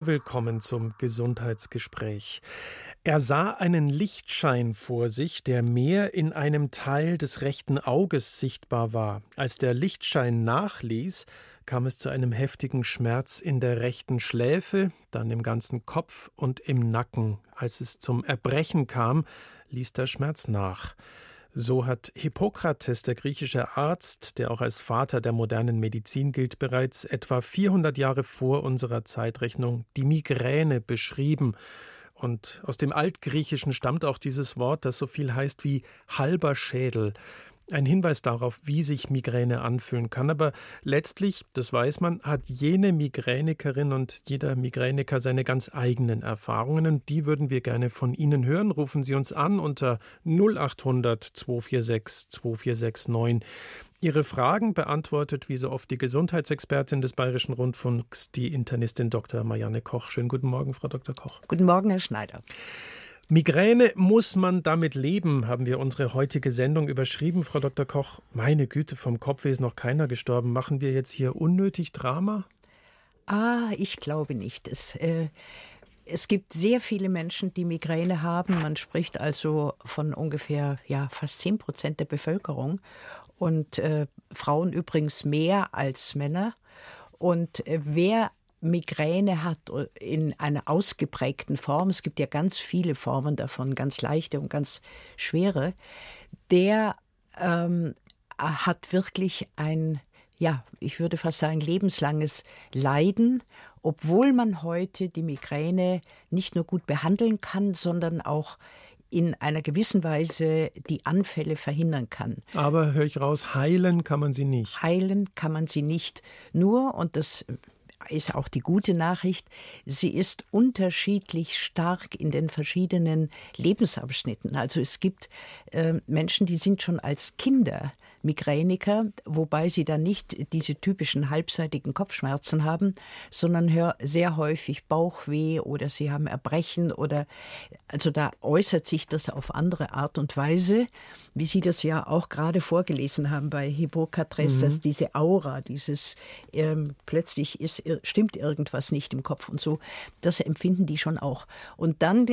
Willkommen zum Gesundheitsgespräch. Er sah einen Lichtschein vor sich, der mehr in einem Teil des rechten Auges sichtbar war. Als der Lichtschein nachließ, kam es zu einem heftigen Schmerz in der rechten Schläfe, dann im ganzen Kopf und im Nacken. Als es zum Erbrechen kam, ließ der Schmerz nach. So hat Hippokrates, der griechische Arzt, der auch als Vater der modernen Medizin gilt, bereits etwa 400 Jahre vor unserer Zeitrechnung die Migräne beschrieben. Und aus dem Altgriechischen stammt auch dieses Wort, das so viel heißt wie halber Schädel. Ein Hinweis darauf, wie sich Migräne anfühlen kann. Aber letztlich, das weiß man, hat jene Migränikerin und jeder Migräniker seine ganz eigenen Erfahrungen. Und die würden wir gerne von Ihnen hören. Rufen Sie uns an unter 0800 246 2469. Ihre Fragen beantwortet wie so oft die Gesundheitsexpertin des Bayerischen Rundfunks, die Internistin Dr. Marianne Koch. Schönen guten Morgen, Frau Dr. Koch. Guten Morgen, Herr Schneider. Migräne, muss man damit leben, haben wir unsere heutige Sendung überschrieben. Frau Dr. Koch, meine Güte, vom Kopfweh ist noch keiner gestorben. Machen wir jetzt hier unnötig Drama? Ich glaube nicht. Es gibt sehr viele Menschen, die Migräne haben. Man spricht also von ungefähr fast 10% der Bevölkerung. Und Frauen übrigens mehr als Männer. Und wer Migräne hat in einer ausgeprägten Form, es gibt ja ganz viele Formen davon, ganz leichte und ganz schwere, der hat wirklich ich würde fast sagen, lebenslanges Leiden, obwohl man heute die Migräne nicht nur gut behandeln kann, sondern auch in einer gewissen Weise die Anfälle verhindern kann. Aber höre ich raus, heilen kann man sie nicht. Heilen kann man sie nicht. Nur, und das ist auch die gute Nachricht, sie ist unterschiedlich stark in den verschiedenen Lebensabschnitten. Also es gibt Menschen, die sind schon als Kinder Migräniker, wobei sie dann nicht diese typischen halbseitigen Kopfschmerzen haben, sondern sehr häufig Bauchweh oder sie haben Erbrechen also da äußert sich das auf andere Art und Weise, wie Sie das ja auch gerade vorgelesen haben bei Hippokrates, dass diese Aura, dieses plötzlich stimmt irgendwas nicht im Kopf und so, das empfinden die schon auch. Und dann,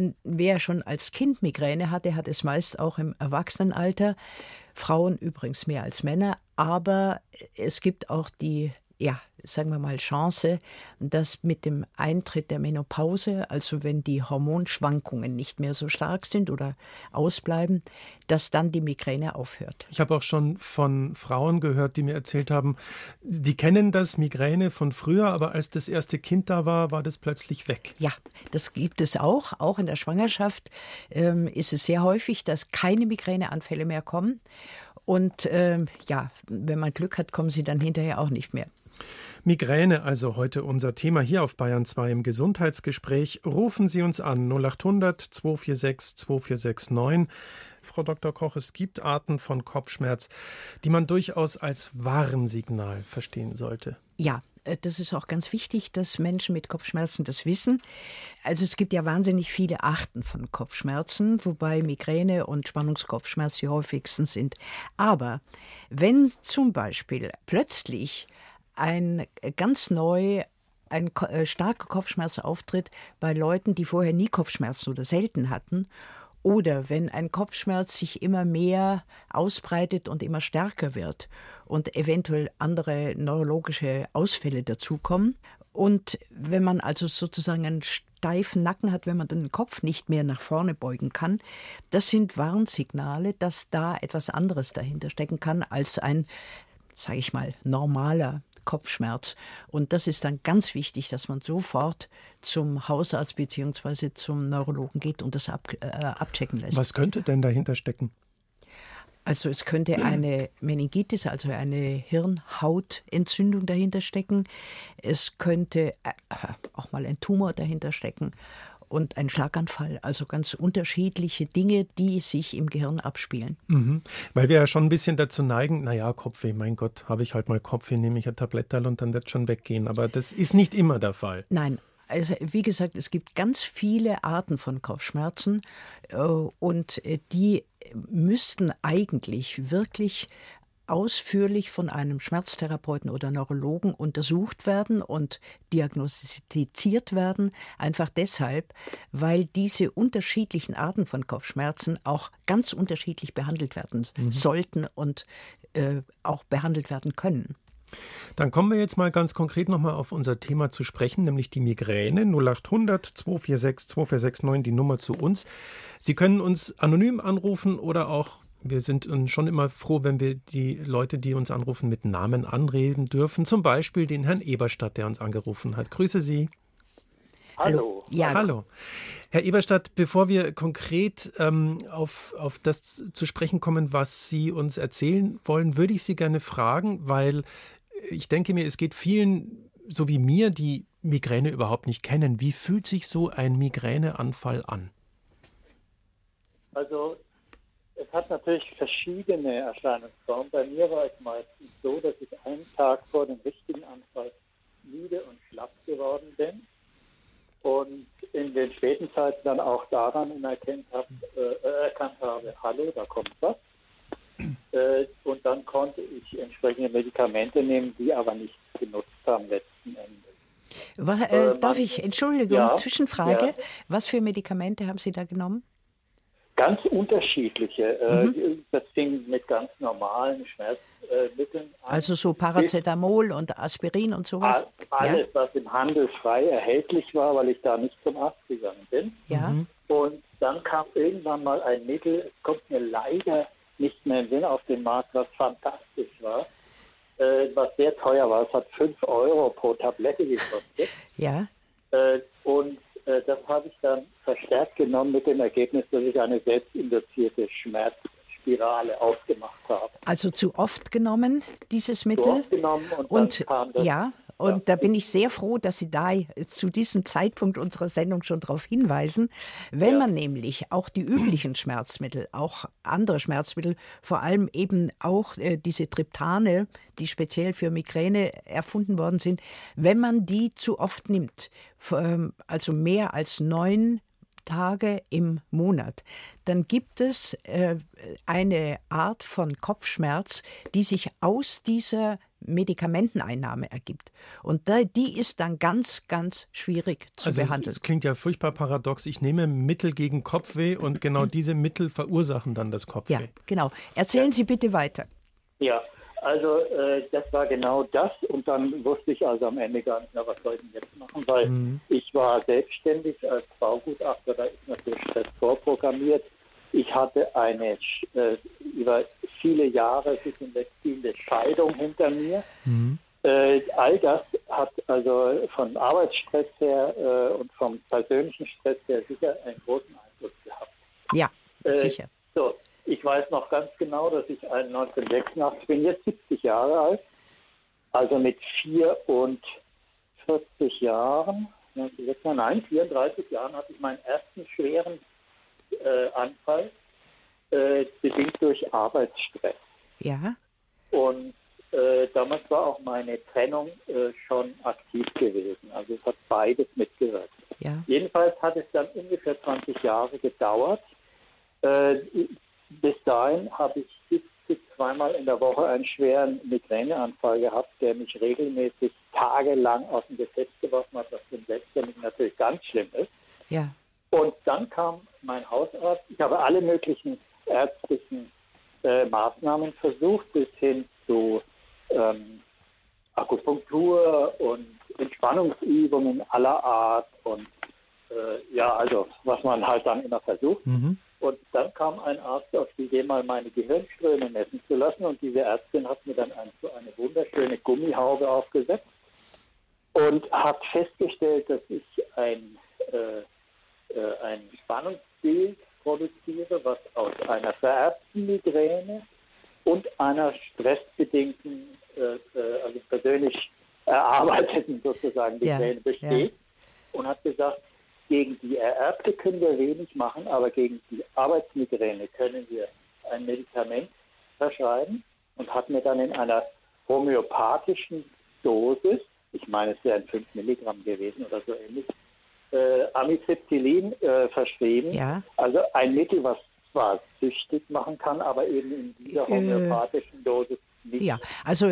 wer schon als Kind Migräne hatte, hat es meist auch im Erwachsenenalter. Frauen übrigens mehr als Männer, aber es gibt auch die, sagen wir mal, Chance, dass mit dem Eintritt der Menopause, also wenn die Hormonschwankungen nicht mehr so stark sind oder ausbleiben, dass dann die Migräne aufhört. Ich habe auch schon von Frauen gehört, die mir erzählt haben, die kennen das Migräne von früher, aber als das erste Kind da war, war das plötzlich weg. Ja, das gibt es auch. Auch in der Schwangerschaft ist es sehr häufig, dass keine Migräneanfälle mehr kommen. Und wenn man Glück hat, kommen sie dann hinterher auch nicht mehr. Migräne, also heute unser Thema hier auf Bayern 2 im Gesundheitsgespräch. Rufen Sie uns an 0800 246 2469. Frau Dr. Koch, es gibt Arten von Kopfschmerz, die man durchaus als Warnsignal verstehen sollte. Ja, das ist auch ganz wichtig, dass Menschen mit Kopfschmerzen das wissen. Also es gibt ja wahnsinnig viele Arten von Kopfschmerzen, wobei Migräne und Spannungskopfschmerz die häufigsten sind. Aber wenn zum Beispiel plötzlich ein starker Kopfschmerz auftritt bei Leuten, die vorher nie Kopfschmerzen oder selten hatten, oder wenn ein Kopfschmerz sich immer mehr ausbreitet und immer stärker wird und eventuell andere neurologische Ausfälle dazukommen. Und wenn man also sozusagen einen steifen Nacken hat, wenn man den Kopf nicht mehr nach vorne beugen kann, das sind Warnsignale, dass da etwas anderes dahinter stecken kann als ein, sage ich mal, normaler Kopfschmerz. Und das ist dann ganz wichtig, dass man sofort zum Hausarzt bzw. zum Neurologen geht und das abchecken lässt. Was könnte denn dahinter stecken? Also es könnte eine Meningitis, also eine Hirnhautentzündung dahinter stecken. Es könnte auch mal ein Tumor dahinter stecken. Und ein Schlaganfall, also ganz unterschiedliche Dinge, die sich im Gehirn abspielen. Weil wir ja schon ein bisschen dazu neigen, Kopfweh, mein Gott, habe ich halt mal Kopfweh, nehme ich ein Tabletterl und dann wird es schon weggehen. Aber das ist nicht immer der Fall. Nein, also wie gesagt, es gibt ganz viele Arten von Kopfschmerzen und die müssten eigentlich wirklich ausführlich von einem Schmerztherapeuten oder Neurologen untersucht werden und diagnostiziert werden, einfach deshalb, weil diese unterschiedlichen Arten von Kopfschmerzen auch ganz unterschiedlich behandelt werden sollten und auch behandelt werden können. Dann kommen wir jetzt mal ganz konkret nochmal auf unser Thema zu sprechen, nämlich die Migräne. 0800 246 2469, die Nummer zu uns. Sie können uns anonym anrufen oder auch, wir sind schon immer froh, wenn wir die Leute, die uns anrufen, mit Namen anreden dürfen. Zum Beispiel den Herrn Eberstadt, der uns angerufen hat. Grüße Sie. Hallo. Ja. Hallo. Herr Eberstadt, bevor wir konkret auf das zu sprechen kommen, was Sie uns erzählen wollen, würde ich Sie gerne fragen, weil ich denke mir, es geht vielen, so wie mir, die Migräne überhaupt nicht kennen. Wie fühlt sich so ein Migräneanfall an? Also es hat natürlich verschiedene Erscheinungsformen. Bei mir war es meistens so, dass ich einen Tag vor dem richtigen Anfall müde und schlapp geworden bin und in den späten Zeiten dann auch daran erkannt habe, hallo, da kommt was. Und dann konnte ich entsprechende Medikamente nehmen, die aber nicht genutzt haben letzten Endes. Darf ich, Entschuldigung, ja, Zwischenfrage, ja. Was für Medikamente haben Sie da genommen? Ganz unterschiedliche. Das fing mit ganz normalen Schmerzmitteln an. Also so Paracetamol und Aspirin und sowas? Alles, was im Handel frei erhältlich war, weil ich da nicht zum Arzt gegangen bin. Ja. Und dann kam irgendwann mal ein Mittel, es kommt mir leider nicht mehr im Sinn, auf den Markt, was fantastisch war, was sehr teuer war. Es hat 5 Euro pro Tablette gekostet. Ja. Und das habe ich dann verstärkt genommen mit dem Ergebnis, dass ich eine selbstinduzierte Schmerzspirale aufgemacht habe. Also zu oft genommen, dieses Mittel? Zu oft genommen und dann kam das. Ja, und da bin ich sehr froh, dass Sie da zu diesem Zeitpunkt unserer Sendung schon darauf hinweisen. Wenn man nämlich auch die üblichen Schmerzmittel, auch andere Schmerzmittel, vor allem eben auch diese Triptane, die speziell für Migräne erfunden worden sind, wenn man die zu oft nimmt, also mehr als 9 Tage im Monat, dann gibt es eine Art von Kopfschmerz, die sich aus dieser Medikamenteneinnahme ergibt. Und die ist dann ganz, ganz schwierig zu behandeln. Das klingt ja furchtbar paradox. Ich nehme Mittel gegen Kopfweh und genau diese Mittel verursachen dann das Kopfweh. Ja, genau. Erzählen Sie bitte weiter. Ja, also das war genau das und dann wusste ich also am Ende gar nicht mehr, was soll ich denn jetzt machen, weil ich war selbstständig als Baugutachter, da ist natürlich Stress vorprogrammiert. Ich hatte eine über viele Jahre sich hinwegziehende Scheidung hinter mir. All das hat also von Arbeitsstress her und vom persönlichen Stress her sicher einen großen Einfluss gehabt. Ja, sicher. So, ich weiß noch ganz genau, dass ich 1986 bin, jetzt 70 Jahre alt, also mit 44 Jahren, 34 Jahren hatte ich meinen ersten schweren Anfall, bedingt durch Arbeitsstress. Ja. Und damals war auch meine Trennung schon aktiv gewesen. Also es hat beides mitgewirkt. Ja. Jedenfalls hat es dann ungefähr 20 Jahre gedauert. Bis dahin habe ich bis zweimal in der Woche einen schweren Migräneanfall gehabt, der mich regelmäßig tagelang aus dem Gefecht geworfen hat, was für einen Selbstständigen natürlich ganz schlimm ist. Ja. Und dann kam mein Hausarzt. Ich habe alle möglichen ärztlichen Maßnahmen versucht, bis hin zu Akupunktur und Entspannungsübungen aller Art und also was man halt dann immer versucht. Und dann kam ein Arzt auf die Idee, mal meine Gehirnströme messen zu lassen und diese Ärztin hat mir dann eine wunderschöne Gummihaube aufgesetzt und hat festgestellt, dass ich ein Spannungsbild produziere, was aus einer vererbten Migräne und einer stressbedingten, also persönlich erarbeiteten sozusagen Migräne besteht und hat gesagt, gegen die ererbte können wir wenig machen, aber gegen die Arbeitsmigräne können wir ein Medikament verschreiben und hat mir dann in einer homöopathischen Dosis, ich meine, es wären 5 Milligramm gewesen oder so ähnlich, Amitriptylin verschrieben. Ja. Also ein Mittel, was zwar süchtig machen kann, aber eben in dieser homöopathischen Dosis Ja, also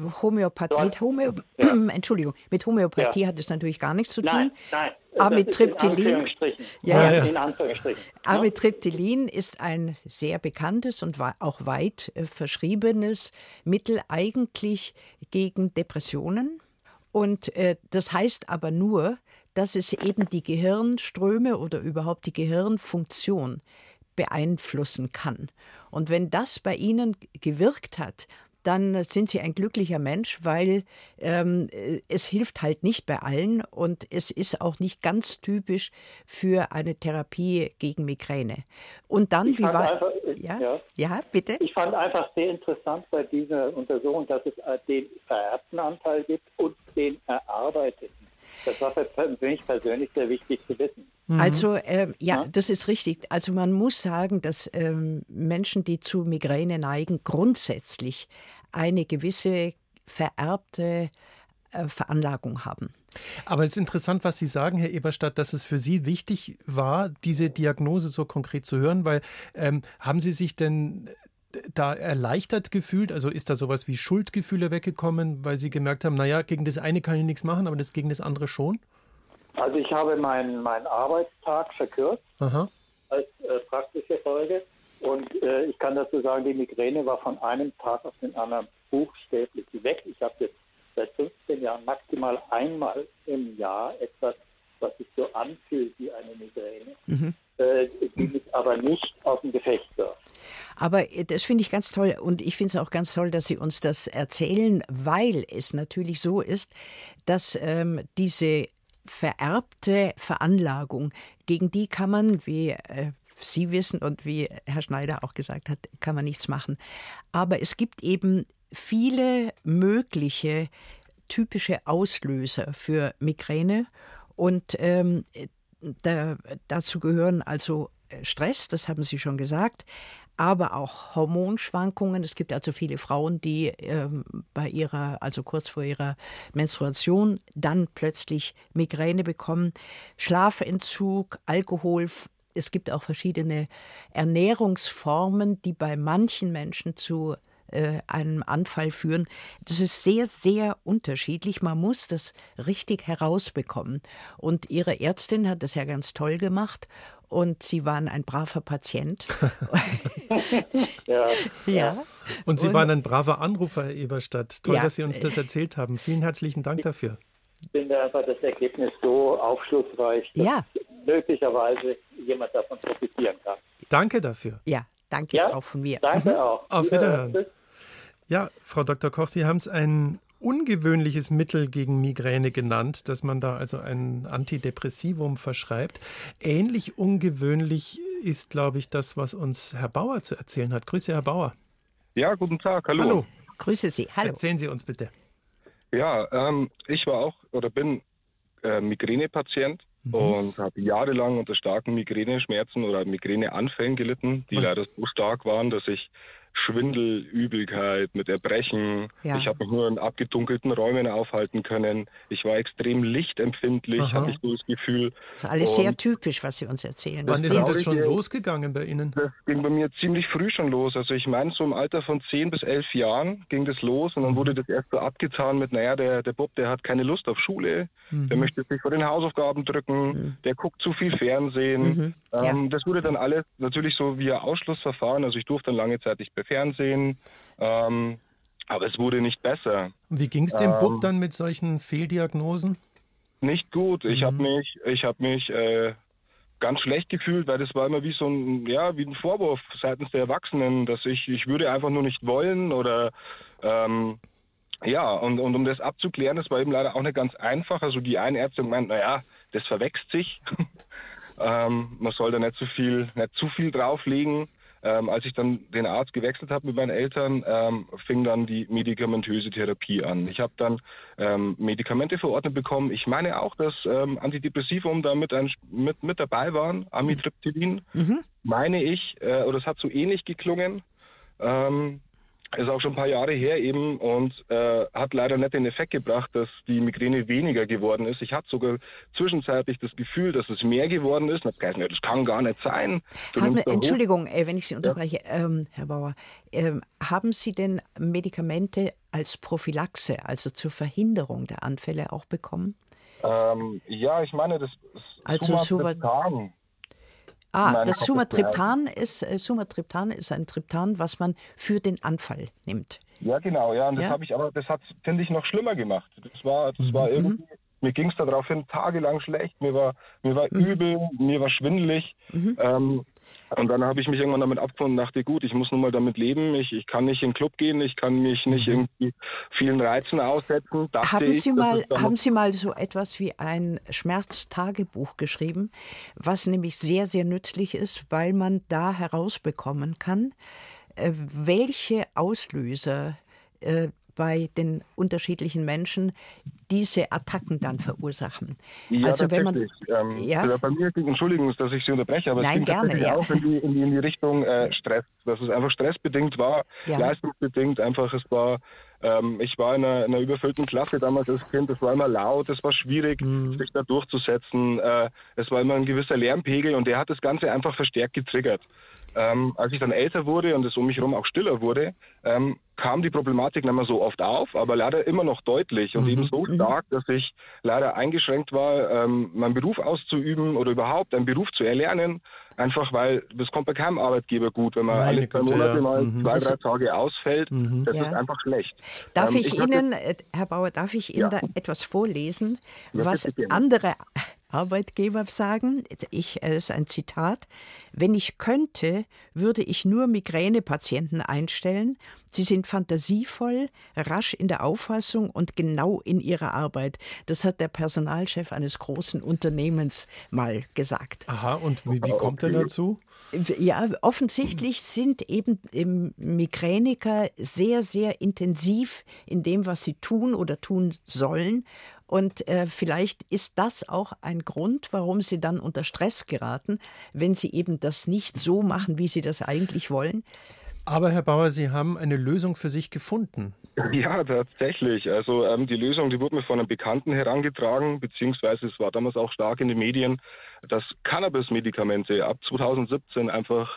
mit Homöopathie hat es natürlich gar nichts zu tun. Nein. Amitriptylin, in Anführungsstrichen. Amitriptylin ist ein sehr bekanntes und auch weit verschriebenes Mittel eigentlich gegen Depressionen. Und das heißt aber nur, dass es eben die Gehirnströme oder überhaupt die Gehirnfunktion beeinflussen kann. Und wenn das bei Ihnen gewirkt hat, dann sind Sie ein glücklicher Mensch, weil es hilft halt nicht bei allen und es ist auch nicht ganz typisch für eine Therapie gegen Migräne. Und dann, bitte? Ich fand einfach sehr interessant bei dieser Untersuchung, dass es den vererbten Anteil gibt und den erarbeiteten. Das war für mich persönlich sehr wichtig zu wissen. Also, das ist richtig. Also man muss sagen, dass Menschen, die zu Migräne neigen, grundsätzlich eine gewisse vererbte Veranlagung haben. Aber es ist interessant, was Sie sagen, Herr Eberstadt, dass es für Sie wichtig war, diese Diagnose so konkret zu hören, weil haben Sie sich denn da erleichtert gefühlt? Also ist da sowas wie Schuldgefühle weggekommen, weil Sie gemerkt haben, naja, gegen das eine kann ich nichts machen, aber gegen das andere schon? Also ich habe meinen Arbeitstag verkürzt als praktische Folge und ich kann dazu sagen, die Migräne war von einem Tag auf den anderen buchstäblich weg. Ich habe jetzt seit 15 Jahren maximal einmal im Jahr etwas, was sich so anfühlt wie eine Migräne, die mich aber nicht auf dem Gefecht wirft. Aber das finde ich ganz toll und ich finde es auch ganz toll, dass Sie uns das erzählen, weil es natürlich so ist, dass diese vererbte Veranlagung, gegen die kann man, wie Sie wissen und wie Herr Schneider auch gesagt hat, kann man nichts machen. Aber es gibt eben viele mögliche typische Auslöser für Migräne und dazu gehören also Stress, das haben Sie schon gesagt, aber auch Hormonschwankungen. Es gibt also viele Frauen, die kurz vor ihrer Menstruation dann plötzlich Migräne bekommen. Schlafentzug, Alkohol. Es gibt auch verschiedene Ernährungsformen, die bei manchen Menschen zu einem Anfall führen. Das ist sehr, sehr unterschiedlich. Man muss das richtig herausbekommen. Und Ihre Ärztin hat das ja ganz toll gemacht. Und Sie waren ein braver Patient. Ja. Und Sie waren ein braver Anrufer, Herr Eberstadt. Toll, Ja. dass Sie uns das erzählt haben. Vielen herzlichen Dank dafür. Ich finde einfach das Ergebnis so aufschlussreich, dass möglicherweise jemand davon profitieren kann. Danke dafür. Ja, danke auch von mir. Danke auch. Auf Wiederhören. Ja, Frau Dr. Koch, Sie haben es ein ungewöhnliches Mittel gegen Migräne genannt, dass man da also ein Antidepressivum verschreibt. Ähnlich ungewöhnlich ist, glaube ich, das, was uns Herr Bauer zu erzählen hat. Grüße, Herr Bauer. Ja, guten Tag, hallo. Hallo. Grüße Sie, hallo. Erzählen Sie uns bitte. Ja, ich war auch oder bin Migränepatient und habe jahrelang unter starken Migräneschmerzen oder Migräneanfällen gelitten, die leider so stark waren, dass ich Schwindel, Übelkeit, mit Erbrechen. Ja. Ich habe mich nur in abgedunkelten Räumen aufhalten können. Ich war extrem lichtempfindlich, hatte ich so das Gefühl. Das ist alles sehr typisch, was Sie uns erzählen. Wann ist Sehr denn das schon traurige- losgegangen bei Ihnen? Das ging bei mir ziemlich früh schon los. Also ich meine, so im Alter von 10 bis 11 Jahren ging das los und dann wurde das erst so abgetan mit, naja, der Bob, der hat keine Lust auf Schule, der möchte sich vor den Hausaufgaben drücken, der guckt zu viel Fernsehen. Das wurde dann alles natürlich so via Ausschlussverfahren. Also ich durfte dann lange Zeit nicht mehr Fernsehen, aber es wurde nicht besser. Und wie ging es dem Bub dann mit solchen Fehldiagnosen? Nicht gut. Ich habe mich ganz schlecht gefühlt, weil das war immer wie so wie ein Vorwurf seitens der Erwachsenen, dass ich würde einfach nur nicht wollen oder und um das abzuklären, das war eben leider auch nicht ganz einfach. Also die eine Ärztin meint, naja, das verwechselt sich. Man soll da nicht zu viel drauflegen. Als ich dann den Arzt gewechselt habe mit meinen Eltern, fing dann die medikamentöse Therapie an. Ich habe dann Medikamente verordnet bekommen. Ich meine auch, dass Antidepressivum da mit dabei waren, Amitriptylin, meine ich, oder es hat so ähnlich geklungen. Ist auch schon ein paar Jahre her eben und hat leider nicht den Effekt gebracht, dass die Migräne weniger geworden ist. Ich hatte sogar zwischenzeitlich das Gefühl, dass es mehr geworden ist. Und ja, das kann gar nicht sein. Entschuldigung, wenn ich Sie unterbreche, Herr Bauer. Haben Sie denn Medikamente als Prophylaxe, also zur Verhinderung der Anfälle auch bekommen? Ja, ich meine, das also Sumatriptan. Das Sumatriptan ist ein Triptan, was man für den Anfall nimmt. Ja, genau, ja. Und das habe ich aber, das hat, finde ich, noch schlimmer gemacht. Das war irgendwie, mir ging es daraufhin tagelang schlecht, mir war übel, mir war schwindelig. Und dann habe ich mich irgendwann damit abgefunden und dachte, gut, ich muss nun mal damit leben. Ich kann nicht in den Club gehen, ich kann mich nicht irgendwie vielen Reizen aussetzen. Haben Sie mal so etwas wie ein Schmerztagebuch geschrieben, was nämlich sehr, sehr nützlich ist, weil man da herausbekommen kann, welche Auslöser bei den unterschiedlichen Menschen diese Attacken dann verursachen. Ja, also wenn man bei mir, Entschuldigung, dass ich Sie unterbreche, aber es ging tatsächlich auch in die Richtung Stress, dass es einfach stressbedingt war, leistungsbedingt einfach. Es war ich war in einer überfüllten Klasse damals als Kind, es war immer laut, es war schwierig, sich da durchzusetzen, es war immer ein gewisser Lärmpegel und der hat das Ganze einfach verstärkt getriggert. Als ich dann älter wurde und es um mich herum auch stiller wurde, kam die Problematik nicht mehr so oft auf, aber leider immer noch deutlich und eben so stark, dass ich leider eingeschränkt war, meinen Beruf auszuüben oder überhaupt einen Beruf zu erlernen, einfach weil das kommt bei keinem Arbeitgeber gut, wenn man alle 2 Monate mal 2-3 Tage ausfällt, das ist einfach schlecht. Darf ich Ihnen, Herr Bauer, da etwas vorlesen, was andere Arbeitgeber sagen? Es ist ein Zitat. Wenn ich könnte, würde ich nur Migränepatienten einstellen. Sie sind fantasievoll, rasch in der Auffassung und genau in ihrer Arbeit. Das hat der Personalchef eines großen Unternehmens mal gesagt. Aha, und wie kommt er dazu? Ja, offensichtlich sind eben Migräniker sehr, sehr intensiv in dem, was sie tun oder tun sollen. Und vielleicht ist das auch ein Grund, warum sie dann unter Stress geraten, wenn sie eben das nicht so machen, wie sie das eigentlich wollen. Aber Herr Bauer, Sie haben eine Lösung für sich gefunden. Ja, tatsächlich. Also die Lösung, die wurde mir von einem Bekannten herangetragen, beziehungsweise es war damals auch stark in den Medien, dass Cannabis-Medikamente ab 2017 einfach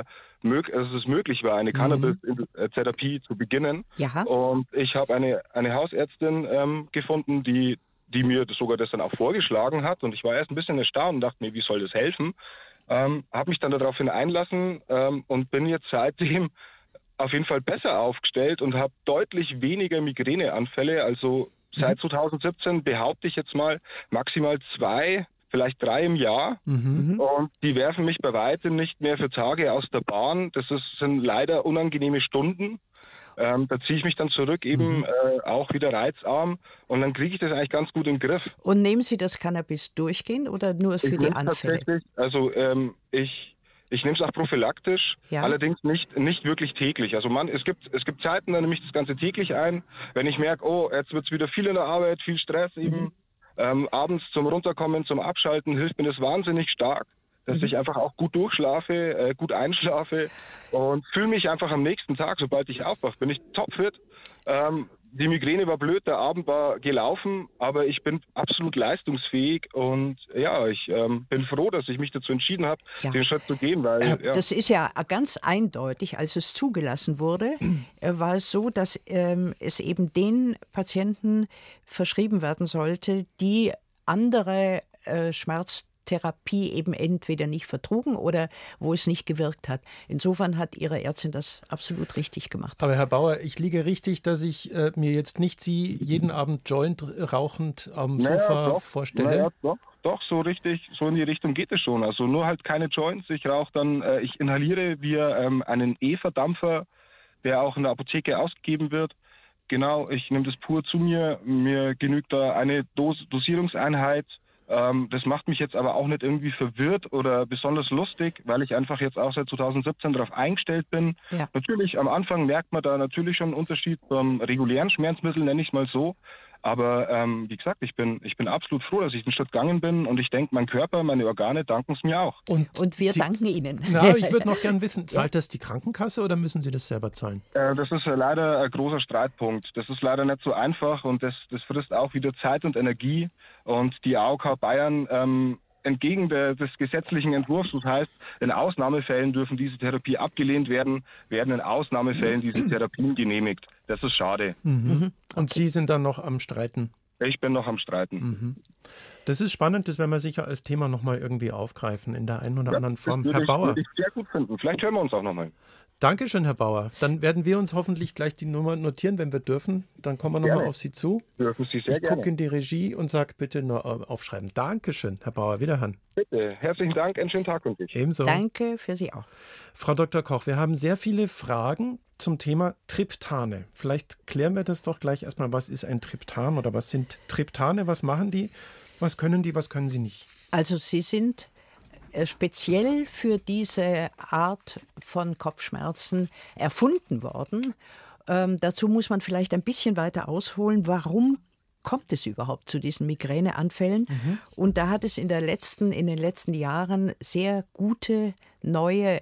es ist möglich war, eine Cannabis-Therapie zu beginnen. Ja. Und ich habe eine Hausärztin gefunden, die mir sogar das dann auch vorgeschlagen hat. Und ich war erst ein bisschen erstaunt und dachte mir, wie soll das helfen? Habe mich dann daraufhin einlassen und bin jetzt seitdem auf jeden Fall besser aufgestellt und habe deutlich weniger Migräneanfälle. Also seit 2017 behaupte ich jetzt mal maximal 2, vielleicht 3 im Jahr. Und die werfen mich bei weitem nicht mehr für Tage aus der Bahn. Sind leider unangenehme Stunden. Da ziehe ich mich dann zurück, eben auch wieder reizarm. Und dann kriege ich das eigentlich ganz gut im Griff. Und nehmen Sie das Cannabis durchgehend oder nur für die Anfälle? Also ich nehme es auch prophylaktisch, allerdings nicht wirklich täglich. Also es gibt Zeiten, da nehme ich das Ganze täglich ein. Wenn ich merke, jetzt wird es wieder viel in der Arbeit, viel Stress eben. Abends zum Runterkommen, zum Abschalten hilft mir das wahnsinnig stark, dass ich einfach auch gut durchschlafe, gut einschlafe und fühle mich einfach am nächsten Tag, sobald ich aufwache, bin ich topfit. Die Migräne war blöd, der Abend war gelaufen, aber ich bin absolut leistungsfähig und ich bin froh, dass ich mich dazu entschieden habe, den Schritt zu gehen. Weil, Das ist ja ganz eindeutig, als es zugelassen wurde, war es so, dass es eben den Patienten verschrieben werden sollte, die andere Schmerztherapie eben entweder nicht vertrugen oder wo es nicht gewirkt hat. Insofern hat Ihre Ärztin das absolut richtig gemacht. Aber Herr Bauer, ich liege richtig, dass ich mir jetzt nicht Sie jeden Abend Joint rauchend am Sofa vorstelle? Doch, so richtig, so in die Richtung geht es schon. Also nur halt keine Joints. Ich rauche dann, ich inhaliere via einen Eva-Dampfer, der auch in der Apotheke ausgegeben wird. Genau, ich nehme das pur zu mir. Mir genügt da eine Dosierungseinheit. Das macht mich jetzt aber auch nicht irgendwie verwirrt oder besonders lustig, weil ich einfach jetzt auch seit 2017 darauf eingestellt bin. Ja. Natürlich, am Anfang merkt man da natürlich schon einen Unterschied zum regulären Schmerzmittel, nenne ich es mal so. Aber wie gesagt, ich bin absolut froh, dass ich den Schritt gegangen bin und ich denke, mein Körper, meine Organe danken es mir auch. Und wir danken Ihnen. Na, ich würde noch gern wissen, zahlt das die Krankenkasse oder müssen Sie das selber zahlen? Das ist leider ein großer Streitpunkt. Das ist leider nicht so einfach und das frisst auch wieder Zeit und Energie. Und die AOK Bayern entgegen des gesetzlichen Entwurfs, das heißt, in Ausnahmefällen dürfen diese Therapie abgelehnt werden in Ausnahmefällen diese Therapien genehmigt. Das ist schade. Mhm. Und Sie sind dann noch am Streiten? Ich bin noch am Streiten. Mhm. Das ist spannend, das werden wir sicher als Thema nochmal irgendwie aufgreifen, in der einen oder anderen Form. Herr Bauer. Würde ich sehr gut finden. Vielleicht hören wir uns auch nochmal. Dankeschön, Herr Bauer. Dann werden wir uns hoffentlich gleich die Nummer notieren, wenn wir dürfen. Dann kommen wir nochmal auf Sie zu. Dürfen Sie sehr ich gucke in die Regie und sage bitte nur aufschreiben. Dankeschön, Herr Bauer. Wiederhören. Bitte. Herzlichen Dank. Einen schönen Tag und ich. Ebenso. Danke für Sie auch. Frau Dr. Koch, wir haben sehr viele Fragen zum Thema Triptane. Vielleicht klären wir das doch gleich erstmal. Was ist ein Triptan oder was sind Triptane? Was machen die? Was können die? Was können sie nicht? Also sie sind speziell für diese Art von Kopfschmerzen erfunden worden. Dazu muss man vielleicht ein bisschen weiter ausholen, warum kommt es überhaupt zu diesen Migräneanfällen? Und da hat es in den letzten Jahren sehr gute neue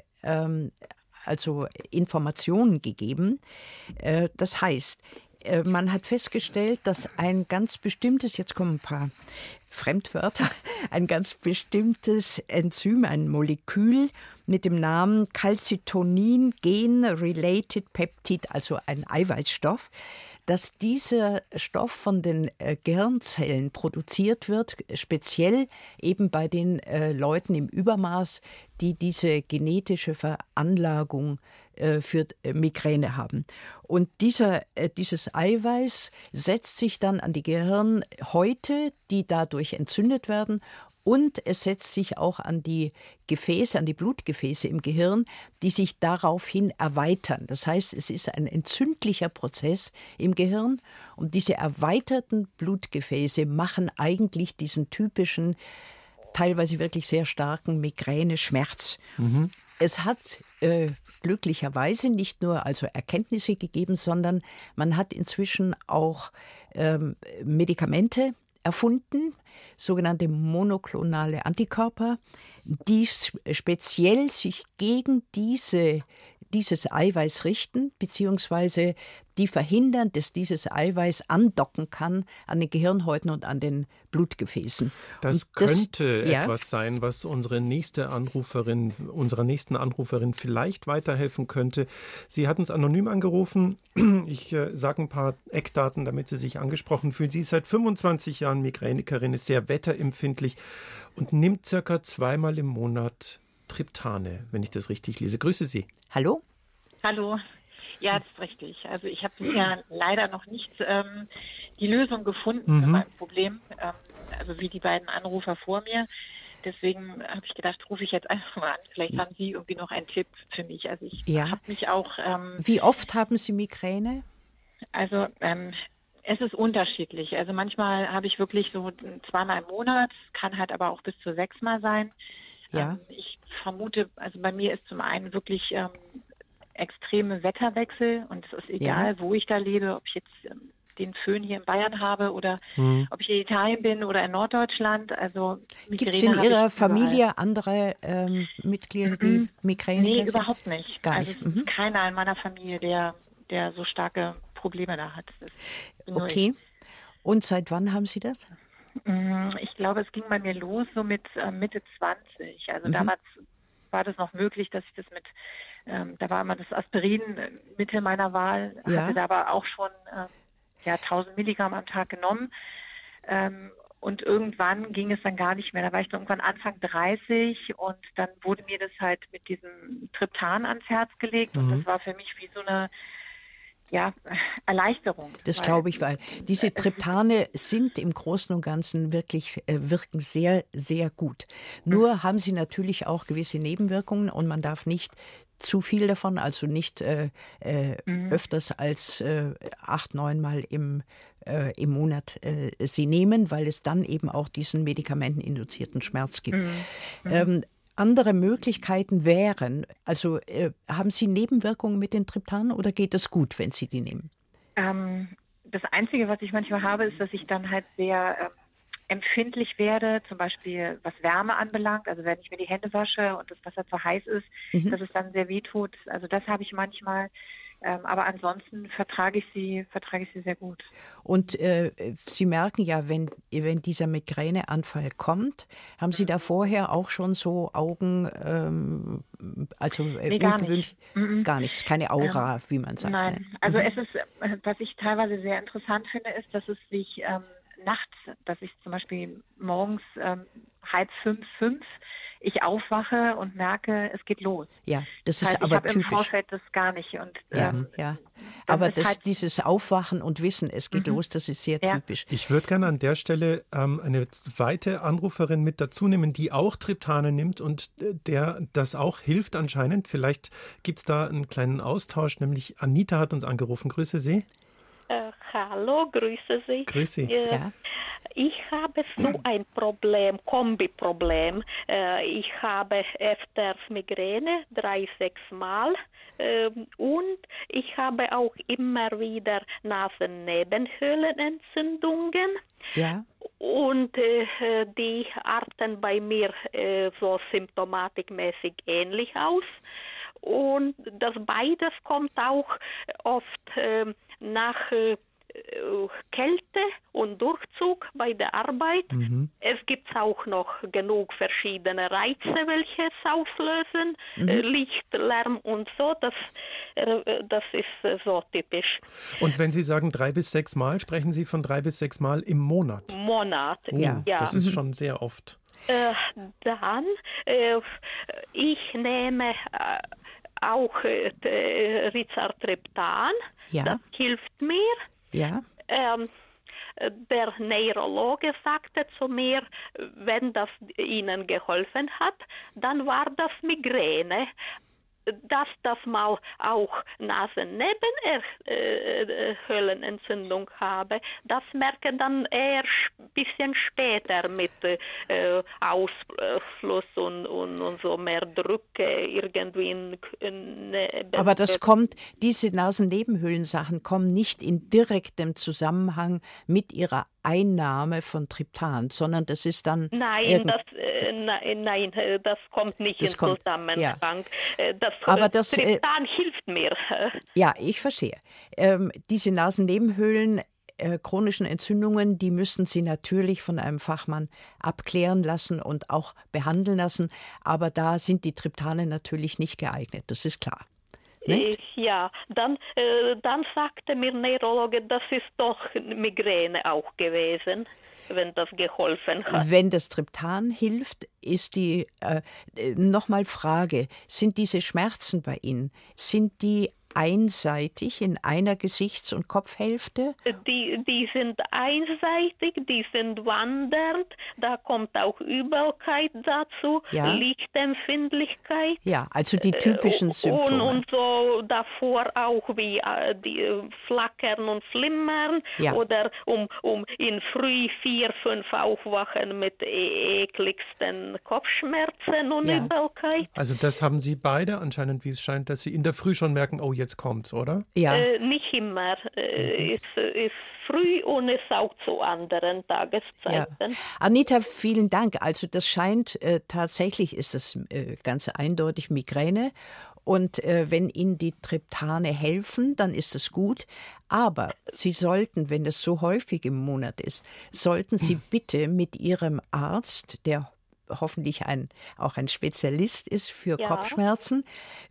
Informationen gegeben. Das heißt, man hat festgestellt, dass ein ganz bestimmtes, jetzt kommen ein paar Fremdwörter, ein ganz bestimmtes Enzym, ein Molekül mit dem Namen Calcitonin Gen-Related Peptid, also ein Eiweißstoff, dass dieser Stoff von den Gehirnzellen produziert wird, speziell eben bei den Leuten im Übermaß, die diese genetische Veranlagung für Migräne haben. Und dieses Eiweiß setzt sich dann an die Gehirnhäute, die dadurch entzündet werden, und es setzt sich auch an die Gefäße, an die Blutgefäße im Gehirn, die sich daraufhin erweitern. Das heißt, es ist ein entzündlicher Prozess im Gehirn und diese erweiterten Blutgefäße machen eigentlich diesen typischen, teilweise wirklich sehr starken Migräne-Schmerz. Es hat glücklicherweise nicht nur also Erkenntnisse gegeben, sondern man hat inzwischen auch Medikamente erfunden, sogenannte monoklonale Antikörper, die speziell sich gegen dieses Eiweiß richten, beziehungsweise die verhindern, dass dieses Eiweiß andocken kann an den Gehirnhäuten und an den Blutgefäßen. Das könnte etwas sein, was unserer nächsten Anruferin vielleicht weiterhelfen könnte. Sie hat uns anonym angerufen. Ich sage ein paar Eckdaten, damit sie sich angesprochen fühlt. Sie ist seit 25 Jahren Migränikerin, ist sehr wetterempfindlich und nimmt circa 2-mal im Monat Triptane, wenn ich das richtig lese. Grüße Sie. Hallo? Hallo. Ja, das ist richtig. Also ich habe bisher leider noch nicht die Lösung gefunden für mein Problem, also wie die beiden Anrufer vor mir. Deswegen habe ich gedacht, rufe ich jetzt einfach mal an. Vielleicht haben Sie irgendwie noch einen Tipp für mich. Also ich habe mich auch... Wie oft haben Sie Migräne? Also es ist unterschiedlich. Also manchmal habe ich wirklich so 2-mal im Monat, kann halt aber auch bis zu 6-mal sein. Ja. Ich vermute, also bei mir ist zum einen wirklich extreme Wetterwechsel und es ist egal, wo ich da lebe, ob ich jetzt den Föhn hier in Bayern habe oder ob ich in Italien bin oder in Norddeutschland. Also gibt es in Ihrer Familie andere Mitglieder, die Migräne haben? Nee, überhaupt nicht. Gar nicht. nicht. Also es ist keiner in meiner Familie, der so starke Probleme da hat. Okay. Und seit wann haben Sie das? Ich glaube, es ging bei mir los so mit Mitte 20. Also damals war das noch möglich, dass ich das da war immer das Aspirin Mittel meiner Wahl, hatte da aber auch schon 1000 Milligramm am Tag genommen. Und irgendwann ging es dann gar nicht mehr. Da war ich dann irgendwann Anfang 30 und dann wurde mir das halt mit diesem Triptan ans Herz gelegt und das war für mich wie so eine Erleichterung. Das glaube ich, weil diese Triptane sind im Großen und Ganzen wirklich, wirken sehr, sehr gut. Nur haben sie natürlich auch gewisse Nebenwirkungen und man darf nicht zu viel davon, also nicht öfters als 8-9 Mal im Monat sie nehmen, weil es dann eben auch diesen medikamenteninduzierten Schmerz gibt. Andere Möglichkeiten wären, also haben Sie Nebenwirkungen mit den Triptanen oder geht das gut, wenn Sie die nehmen? das Einzige, was ich manchmal habe, ist, dass ich dann halt sehr empfindlich werde, zum Beispiel was Wärme anbelangt. Also wenn ich mir die Hände wasche und das Wasser zu heiß ist, dass es dann sehr weh tut. Also das habe ich manchmal. Aber ansonsten vertrage ich sie sehr gut. Und Sie merken ja, wenn dieser Migräneanfall kommt, haben Sie da vorher auch schon so Augen, nee, ungewöhnlich? Gar nichts, keine Aura, wie man sagt. Nein, also es ist, was ich teilweise sehr interessant finde, ist, dass es sich nachts, dass ich zum Beispiel morgens 4:30, ich aufwache und merke, es geht los. Ja, das ist heißt, aber ich habe im Vorfeld das gar nicht. Und, ja. Aber dieses Aufwachen und Wissen, es geht los, das ist sehr typisch. Ich würde gerne an der Stelle eine zweite Anruferin mit dazu nehmen, die auch Triptane nimmt und der das auch hilft anscheinend. Vielleicht gibt es da einen kleinen Austausch, nämlich Anita hat uns angerufen. Grüße Sie. Hallo, grüße Sie. Grüß Sie. Ja. Ich habe so ein Kombiproblem. Ich habe öfters Migräne, 3-6 Mal. Und ich habe auch immer wieder Nasennebenhöhlenentzündungen. Ja. Und die arten bei mir so symptomatikmäßig ähnlich aus. Und das beides kommt auch oft nach Kälte und Durchzug bei der Arbeit. Es gibt auch noch genug verschiedene Reize, welche es auslösen. Licht, Lärm und so. Das ist so typisch. Und wenn Sie sagen 3 bis 6 Mal, sprechen Sie von 3 bis 6 Mal im Monat? Ja. Das ist schon sehr oft. Dann, ich nehme auch Rizatriptan. Ja. Das hilft mir. Ja. Der Neurologe sagte zu mir, wenn das Ihnen geholfen hat, dann war das Migräne. Dass das mal auch Nasennebenhöhlenentzündung habe, das merke dann eher ein bisschen später mit Ausfluss und so mehr Drücke irgendwie Aber diese Nasennebenhöhlensachen kommen nicht in direktem Zusammenhang mit ihrer Einnahme von Triptan, sondern das ist dann... Nein, das kommt nicht in Zusammenhang. Ja. Das Triptan hilft mir. Ja, ich verstehe. Diese Nasennebenhöhlen, chronischen Entzündungen, die müssen Sie natürlich von einem Fachmann abklären lassen und auch behandeln lassen. Aber da sind die Triptane natürlich nicht geeignet, das ist klar. Nicht? Ja, dann sagte mir Neurologe, das ist doch Migräne auch gewesen, wenn das geholfen hat. Wenn das Triptan hilft, ist die, nochmal Frage, sind diese Schmerzen bei Ihnen, sind die einseitig in einer Gesichts- und Kopfhälfte? Die sind einseitig, die sind wandernd, da kommt auch Übelkeit dazu, Lichtempfindlichkeit. Ja, also die typischen Symptome. Und so davor auch wie die Flackern und Flimmern oder in früh 4-5 aufwachen mit ekligsten Kopfschmerzen und Übelkeit. Also das haben Sie beide anscheinend, wie es scheint, dass Sie in der Früh schon merken, oh, jetzt kommt's, oder? Ja. Nicht immer. Ist früh und ist auch zu anderen Tageszeiten. Ja. Anita, vielen Dank. Also das scheint, tatsächlich ist das ganz eindeutig Migräne. Und wenn Ihnen die Triptane helfen, dann ist das gut. Aber Sie sollten, wenn das so häufig im Monat ist, sollten Sie bitte mit Ihrem Arzt, der hoffentlich auch ein Spezialist ist für Kopfschmerzen,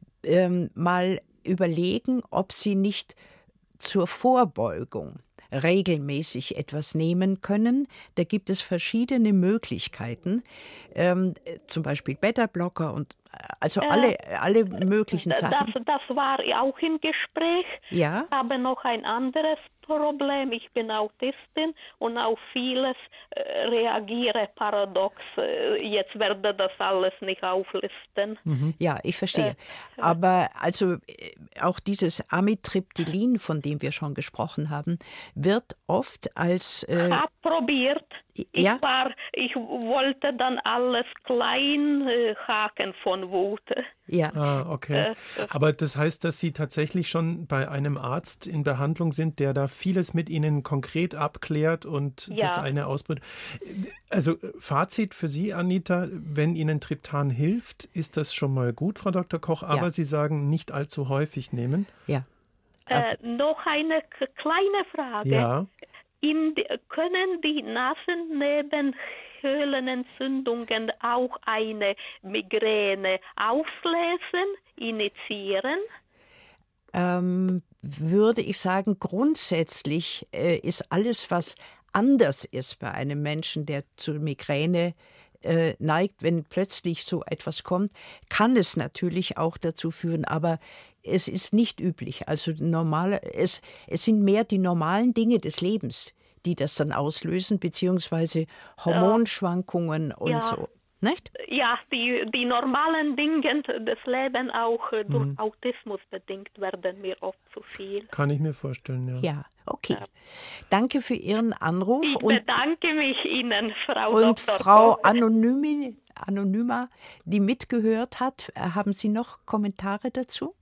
mal überlegen, ob Sie nicht zur Vorbeugung regelmäßig etwas nehmen können. Da gibt es verschiedene Möglichkeiten, zum Beispiel Beta-Blocker und also alle möglichen Sachen. Das war auch im Gespräch. Ja. Ich habe noch ein anderes Problem. Ich bin Autistin und auf vieles reagiere paradox. Jetzt werde das alles nicht auflisten. Ja, ich verstehe. Aber also auch dieses Amitriptylin, von dem wir schon gesprochen haben, wird oft als... probiert. Ja? Ich wollte dann alles klein haken von Wut. Ja. Okay. Aber das heißt, dass Sie tatsächlich schon bei einem Arzt in Behandlung sind, der da vieles mit Ihnen konkret abklärt und das eine ausbrütet. Also Fazit für Sie, Anita, wenn Ihnen Triptan hilft, ist das schon mal gut, Frau Dr. Koch, aber Sie sagen, nicht allzu häufig nehmen. Ja. Noch eine kleine Frage. Ja. Können die Nasennebenhöhlenentzündungen auch eine Migräne auslösen, initiieren? Würde ich sagen, grundsätzlich ist alles, was anders ist bei einem Menschen, der zur Migräne neigt, wenn plötzlich so etwas kommt, kann es natürlich auch dazu führen, aber es ist nicht üblich. Also es sind mehr die normalen Dinge des Lebens, die das dann auslösen, beziehungsweise Hormonschwankungen und so. Nicht? Ja, die normalen Dinge des Lebens auch durch Autismus bedingt werden mir oft zu viel. Kann ich mir vorstellen, ja. Ja, okay. Danke für Ihren Anruf. Ich bedanke mich Ihnen, Frau und Dr. Frau Koch. Anonyma, die mitgehört hat. Haben Sie noch Kommentare dazu?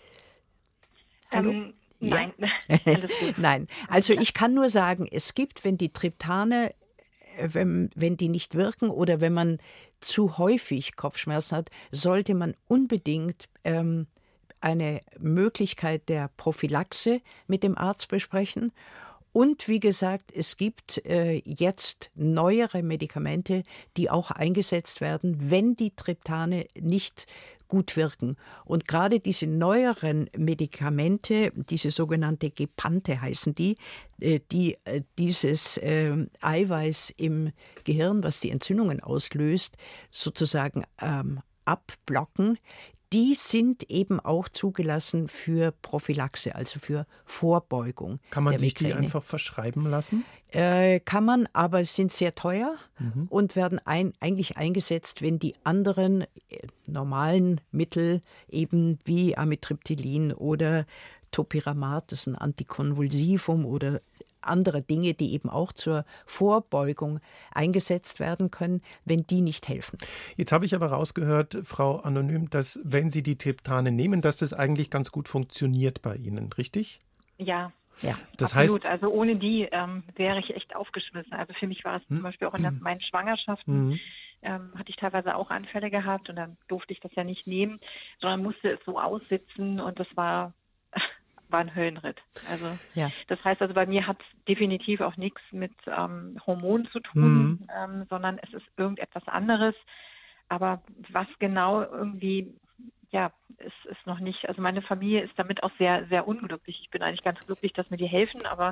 Hallo? Nein, alles gut. Nein, also ich kann nur sagen, es gibt, wenn die Triptane, wenn die nicht wirken oder wenn man zu häufig Kopfschmerzen hat, sollte man unbedingt eine Möglichkeit der Prophylaxe mit dem Arzt besprechen. Und wie gesagt, es gibt jetzt neuere Medikamente, die auch eingesetzt werden, wenn die Triptane nicht gut wirken. Und gerade diese neueren Medikamente, diese sogenannte Gepante heißen die dieses Eiweiß im Gehirn, was die Entzündungen auslöst, sozusagen abblocken, die sind eben auch zugelassen für Prophylaxe, also für Vorbeugung. Kann man der sich Migräne. Die einfach verschreiben lassen? Kann man, aber sind sehr teuer und werden eigentlich eingesetzt, wenn die anderen normalen Mittel, eben wie Amitriptylin oder Topiramat, das ist ein Antikonvulsivum oder andere Dinge, die eben auch zur Vorbeugung eingesetzt werden können, wenn die nicht helfen. Jetzt habe ich aber rausgehört, Frau Anonym, dass wenn Sie die Triptane nehmen, dass das eigentlich ganz gut funktioniert bei Ihnen, richtig? Ja. Das absolut. heißt, Also ohne die wäre ich echt aufgeschmissen. Also für mich war es zum Beispiel auch in meinen Schwangerschaften, hatte ich teilweise auch Anfälle gehabt und dann durfte ich das ja nicht nehmen, sondern musste es so aussitzen und das war ein Höllenritt. Also das heißt, also bei mir hat es definitiv auch nichts mit Hormonen zu tun, sondern es ist irgendetwas anderes. Aber was genau irgendwie, es ist noch nicht, also meine Familie ist damit auch sehr, sehr unglücklich. Ich bin eigentlich ganz glücklich, dass mir die helfen, aber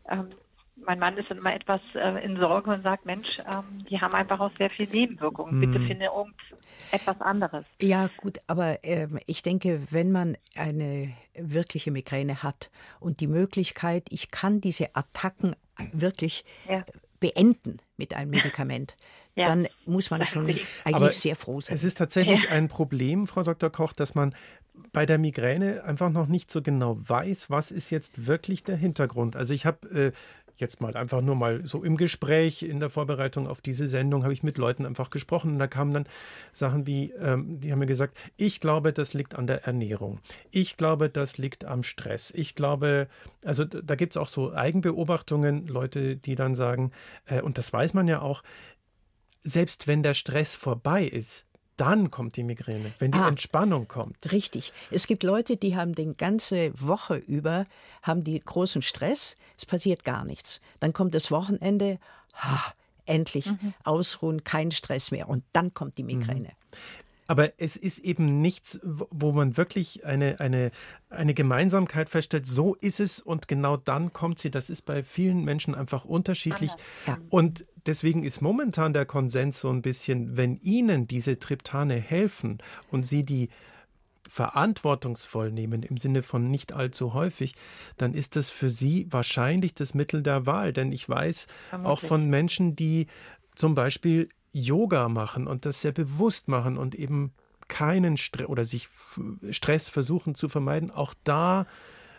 mein Mann ist dann immer etwas in Sorge und sagt, Mensch, die haben einfach auch sehr viel Nebenwirkungen. Bitte finde irgendetwas anderes. Ja, gut, aber ich denke, wenn man eine wirkliche Migräne hat und die Möglichkeit, ich kann diese Attacken wirklich beenden mit einem Medikament, dann muss man schon eigentlich sehr froh sein. Es ist tatsächlich ein Problem, Frau Dr. Koch, dass man bei der Migräne einfach noch nicht so genau weiß, was ist jetzt wirklich der Hintergrund. Also ich habe jetzt mal einfach nur mal so im Gespräch, in der Vorbereitung auf diese Sendung, habe ich mit Leuten einfach gesprochen und da kamen dann Sachen wie, die haben mir gesagt, ich glaube, das liegt an der Ernährung. Ich glaube, das liegt am Stress. Ich glaube, also da gibt es auch so Eigenbeobachtungen, Leute, die dann sagen, und das weiß man ja auch, selbst wenn der Stress vorbei ist, dann kommt die Migräne, wenn die Entspannung kommt. Richtig. Es gibt Leute, die haben die ganze Woche über, haben die großen Stress, es passiert gar nichts. Dann kommt das Wochenende, endlich ausruhen, kein Stress mehr und dann kommt die Migräne. Aber es ist eben nichts, wo man wirklich eine Gemeinsamkeit feststellt, so ist es und genau dann kommt sie. Das ist bei vielen Menschen einfach unterschiedlich. Ja. Und deswegen ist momentan der Konsens so ein bisschen, wenn Ihnen diese Triptane helfen und Sie die verantwortungsvoll nehmen, im Sinne von nicht allzu häufig, dann ist das für Sie wahrscheinlich das Mittel der Wahl. Denn ich weiß auch von Menschen, die zum Beispiel Yoga machen und das sehr bewusst machen und eben keinen Stress oder sich Stress versuchen zu vermeiden, auch da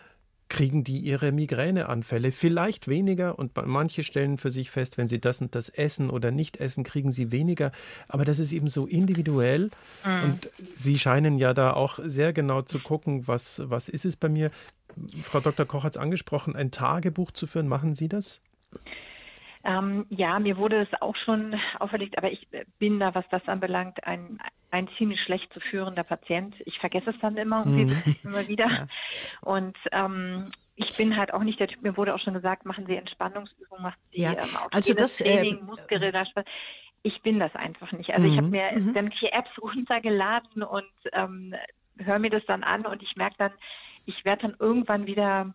kriegen die ihre Migräneanfälle. Vielleicht weniger und manche stellen für sich fest, wenn sie das und das essen oder nicht essen, kriegen sie weniger. Aber das ist eben so individuell und Sie scheinen ja da auch sehr genau zu gucken, was ist es bei mir. Frau Dr. Koch hat es angesprochen, ein Tagebuch zu führen. Machen Sie das? Ja, mir wurde es auch schon auferlegt, aber ich bin da, was das anbelangt, ein ziemlich schlecht zu führender Patient. Ich vergesse es dann immer wieder. Ja. Und ich bin halt auch nicht der Typ, mir wurde auch schon gesagt, machen Sie Entspannungsübungen, machen Sie also das Training, Muskelrelaxation. Ich bin das einfach nicht. Also ich habe mir sämtliche Apps runtergeladen und höre mir das dann an und ich merke dann, ich werde dann irgendwann wieder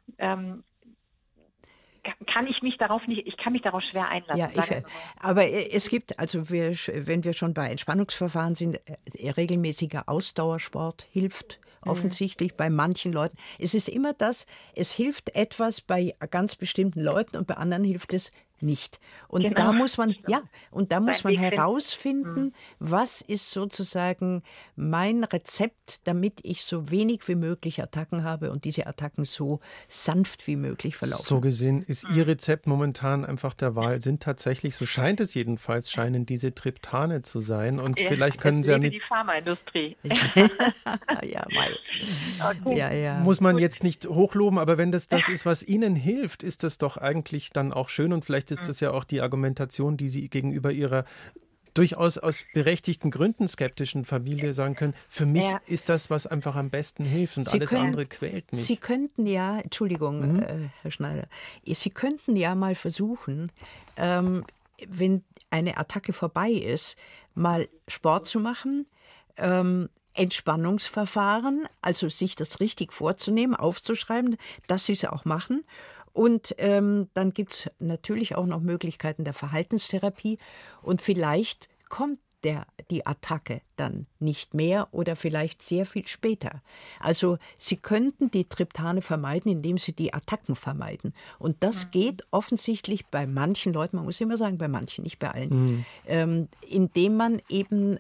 ich kann mich darauf schwer einlassen. Aber es gibt, also wenn wir schon bei Entspannungsverfahren sind, regelmäßiger Ausdauersport hilft offensichtlich bei manchen Leuten. Es ist immer das, es hilft etwas bei ganz bestimmten Leuten und bei anderen hilft es nicht. Und da muss man, herausfinden, was ist sozusagen mein Rezept, damit ich so wenig wie möglich Attacken habe und diese Attacken so sanft wie möglich verlaufen. So gesehen ist Ihr Rezept momentan einfach der Wahl, sind tatsächlich, so scheint es jedenfalls, scheinen diese Triptane zu sein. Und vielleicht können Sie ja mit die Pharmaindustrie. Muss man jetzt nicht hochloben, aber wenn das ist, was Ihnen hilft, ist das doch eigentlich dann auch schön und vielleicht ist das ja auch die Argumentation, die Sie gegenüber Ihrer durchaus aus berechtigten Gründen skeptischen Familie sagen können, für mich ist das, was einfach am besten hilft und alles andere quält mich. Sie könnten ja, Entschuldigung, Herr Schneider, Sie könnten ja mal versuchen, wenn eine Attacke vorbei ist, mal Sport zu machen, Entspannungsverfahren, also sich das richtig vorzunehmen, aufzuschreiben, dass Sie es auch machen. Und dann gibt es natürlich auch noch Möglichkeiten der Verhaltenstherapie. Und vielleicht kommt die Attacke dann nicht mehr oder vielleicht sehr viel später. Also Sie könnten die Triptane vermeiden, indem Sie die Attacken vermeiden. Und das geht offensichtlich bei manchen Leuten, man muss immer sagen, bei manchen, nicht bei allen, indem man eben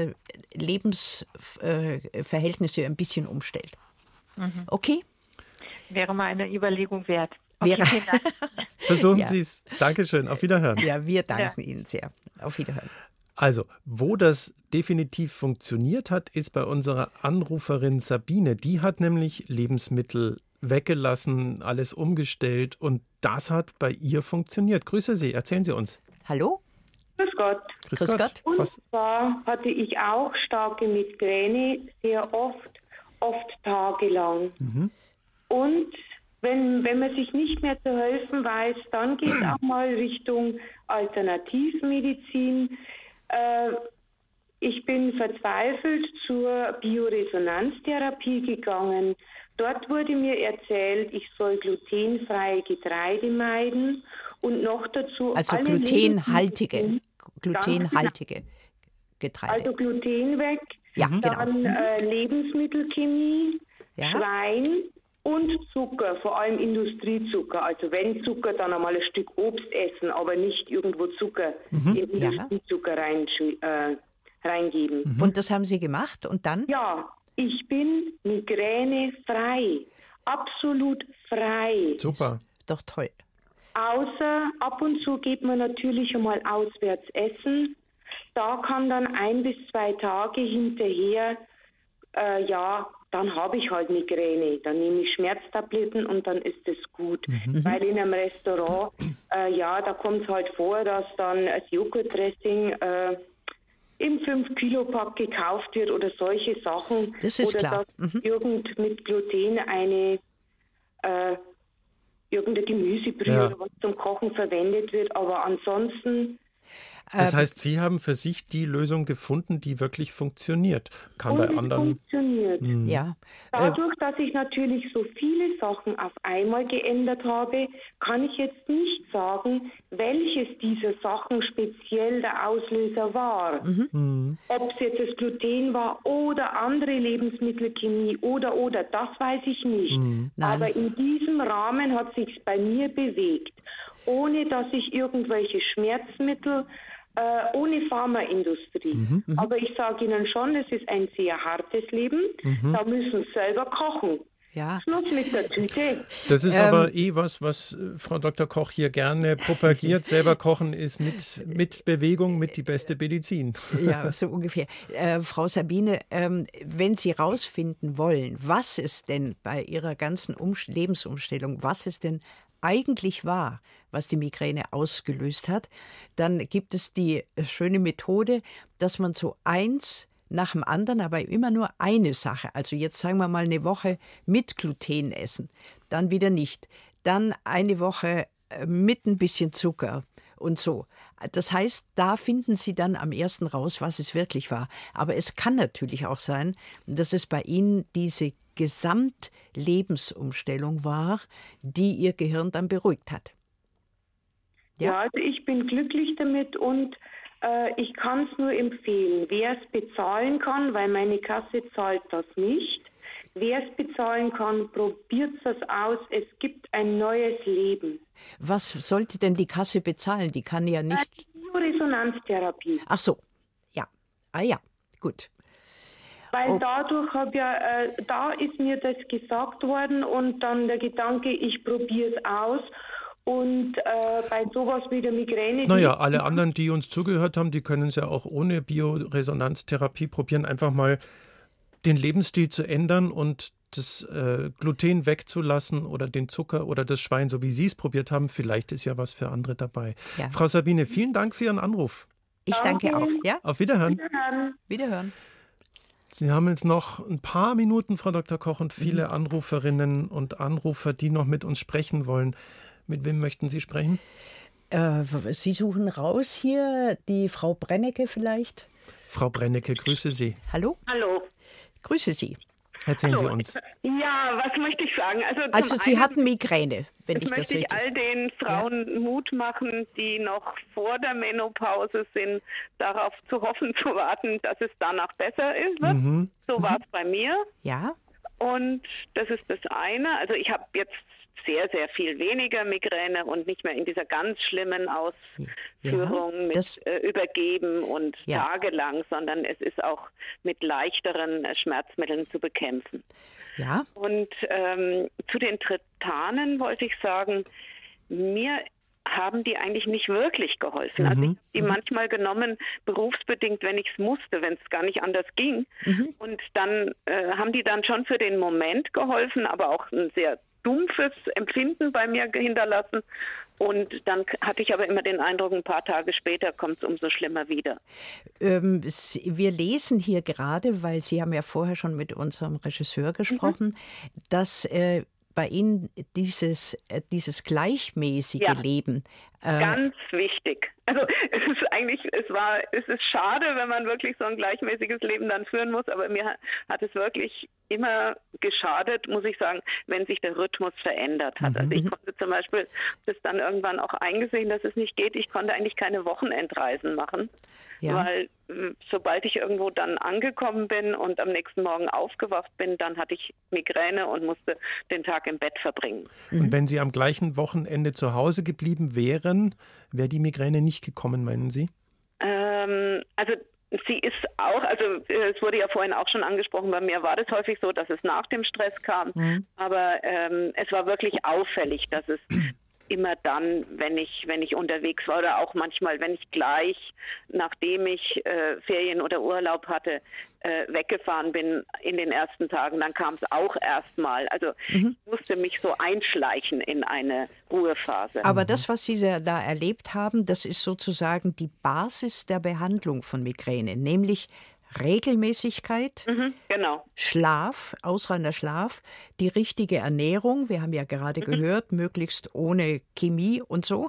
Lebensverhältnisse ein bisschen umstellt. Okay? Wäre mal eine Überlegung wert. Okay, Versuchen Sie es. Dankeschön. Auf Wiederhören. Ja, wir danken Ihnen sehr. Auf Wiederhören. Also, wo das definitiv funktioniert hat, ist bei unserer Anruferin Sabine. Die hat nämlich Lebensmittel weggelassen, alles umgestellt und das hat bei ihr funktioniert. Grüße Sie, erzählen Sie uns. Hallo? Grüß Gott. Grüß Gott. Und zwar hatte ich auch starke Migräne, sehr oft tagelang. Und wenn man sich nicht mehr zu helfen weiß, dann geht es auch mal Richtung Alternativmedizin. Ich bin verzweifelt zur Bioresonanztherapie gegangen. Dort wurde mir erzählt, ich soll glutenfreie Getreide meiden und noch dazu also glutenhaltige Getreide. Also Gluten weg, dann Lebensmittelchemie, Schwein und Zucker, vor allem Industriezucker. Also wenn Zucker, dann einmal ein Stück Obst essen, aber nicht irgendwo Zucker in Industriezucker reingeben. Und das haben Sie gemacht und dann? Ja, ich bin migränefrei, absolut frei. Super. Doch toll. Außer ab und zu geht man natürlich einmal auswärts essen. Da kann dann 1 bis 2 Tage hinterher, dann habe ich halt Migräne. Dann nehme ich Schmerztabletten und dann ist es gut. Weil in einem Restaurant, da kommt es halt vor, dass dann das Joghurtdressing im 5-Kilo-Pack gekauft wird oder solche Sachen. Das ist oder klar. dass mit Gluten irgendeine Gemüsebrühe oder was zum Kochen verwendet wird. Aber ansonsten... Das heißt, Sie haben für sich die Lösung gefunden, die wirklich funktioniert. Kann bei anderen... funktioniert. Ja. Dadurch, dass ich natürlich so viele Sachen auf einmal geändert habe, kann ich jetzt nicht sagen, welches dieser Sachen speziell der Auslöser war. Ob es jetzt das Gluten war oder andere Lebensmittelchemie oder, das weiß ich nicht. Aber in diesem Rahmen hat sich bei mir bewegt, ohne dass ich irgendwelche Schmerzmittel ohne Pharmaindustrie. Aber ich sage Ihnen schon, es ist ein sehr hartes Leben. Da müssen Sie selber kochen. Ja. Schluss mit der Tüte. Das ist aber was Frau Dr. Koch hier gerne propagiert. Selber kochen ist mit Bewegung mit die beste Medizin. Ja, so ungefähr. Frau Sabine, wenn Sie rausfinden wollen, was es denn bei Ihrer ganzen Lebensumstellung, was es denn eigentlich war, was die Migräne ausgelöst hat, dann gibt es die schöne Methode, dass man so eins nach dem anderen, aber immer nur eine Sache, also jetzt sagen wir mal eine Woche mit Gluten essen, dann wieder nicht, dann eine Woche mit ein bisschen Zucker und so. Das heißt, da finden Sie dann am ersten raus, was es wirklich war. Aber es kann natürlich auch sein, dass es bei Ihnen diese Gesamtlebensumstellung war, die Ihr Gehirn dann beruhigt hat. Ja, also ich bin glücklich damit und ich kann es nur empfehlen. Wer es bezahlen kann, weil meine Kasse zahlt das nicht. Wer es bezahlen kann, probiert es aus. Es gibt ein neues Leben. Was sollte denn die Kasse bezahlen? Die kann ja nicht... Bioresonanztherapie. Ach so, ja. Ah ja, gut. Weil dadurch da ist mir das gesagt worden und dann der Gedanke, ich probiere es aus. Und bei sowas wie der Migräne... Naja, alle anderen, die uns zugehört haben, die können es ja auch ohne Bioresonanztherapie probieren, einfach mal den Lebensstil zu ändern und das Gluten wegzulassen oder den Zucker oder das Schwein, so wie Sie es probiert haben. Vielleicht ist ja was für andere dabei. Ja. Frau Sabine, vielen Dank für Ihren Anruf. Ich danke auch. Ja? Auf Wiederhören. Wiederhören. Sie haben jetzt noch ein paar Minuten, Frau Dr. Koch, und viele Anruferinnen und Anrufer, die noch mit uns sprechen wollen. Mit wem möchten Sie sprechen? Sie suchen raus hier, die Frau Brennecke vielleicht. Frau Brennecke, grüße Sie. Hallo? Hallo. Grüße Sie. Erzählen Sie uns. Ja, was möchte ich sagen? Also Sie hatten Migräne, wenn ich das möchte richtig... Ich all den Frauen Mut machen, die noch vor der Menopause sind, darauf zu hoffen, zu warten, dass es danach besser ist. Mhm. So war es bei mir. Ja. Und das ist das eine. Also ich habe jetzt sehr, sehr viel weniger Migräne und nicht mehr in dieser ganz schlimmen Ausführung mit Übergeben und tagelang, sondern es ist auch mit leichteren Schmerzmitteln zu bekämpfen. Ja. Und zu den Triptanen wollte ich sagen, mir haben die eigentlich nicht wirklich geholfen. Also ich habe die manchmal genommen, berufsbedingt, wenn ich es musste, wenn es gar nicht anders ging. Und dann haben die dann schon für den Moment geholfen, aber auch ein sehr dumpfes Empfinden bei mir hinterlassen. Und dann hatte ich aber immer den Eindruck, ein paar Tage später kommt es umso schlimmer wieder. Wir lesen hier gerade, weil Sie haben ja vorher schon mit unserem Regisseur gesprochen, dass bei Ihnen dieses gleichmäßige Leben. Ganz wichtig. Also es ist schade, wenn man wirklich so ein gleichmäßiges Leben dann führen muss, aber mir hat es wirklich immer geschadet, muss ich sagen, wenn sich der Rhythmus verändert hat. Also ich konnte zum Beispiel das dann irgendwann auch eingesehen, dass es nicht geht. Ich konnte eigentlich keine Wochenendreisen machen, weil sobald ich irgendwo dann angekommen bin und am nächsten Morgen aufgewacht bin, dann hatte ich Migräne und musste den Tag im Bett verbringen. Und wenn Sie am gleichen Wochenende zu Hause geblieben wären, wäre die Migräne nicht gekommen, meinen Sie? Also sie ist auch, also es wurde ja vorhin auch schon angesprochen, bei mir war das häufig so, dass es nach dem Stress kam, aber es war wirklich auffällig, dass es immer dann, wenn ich unterwegs war oder auch manchmal, wenn ich gleich, nachdem ich Ferien oder Urlaub hatte, weggefahren bin in den ersten Tagen, dann kam es auch erstmal. Also ich musste mich so einschleichen in eine Ruhephase. Aber das, was Sie da erlebt haben, das ist sozusagen die Basis der Behandlung von Migräne, nämlich Regelmäßigkeit, Schlaf, ausreichender Schlaf, die richtige Ernährung, wir haben ja gerade gehört, möglichst ohne Chemie und so,